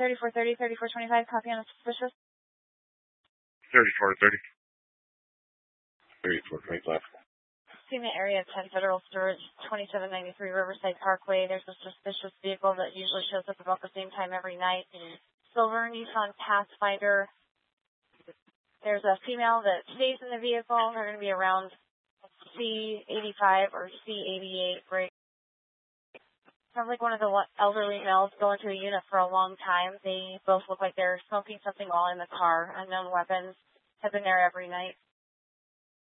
3430, 3425, copy on a suspicious. 3430. 3425. Payment area of 10 Federal Storage, 2793 Riverside Parkway. There's a suspicious vehicle that usually shows up about the same time every night. Silver Nissan Pathfinder. There's a female that stays in the vehicle. They're going to be around C85 or C88 break. Sounds like one of the elderly males going to a unit for a long time. They both look like they're smoking something while in the car. Unknown weapons have been there every night.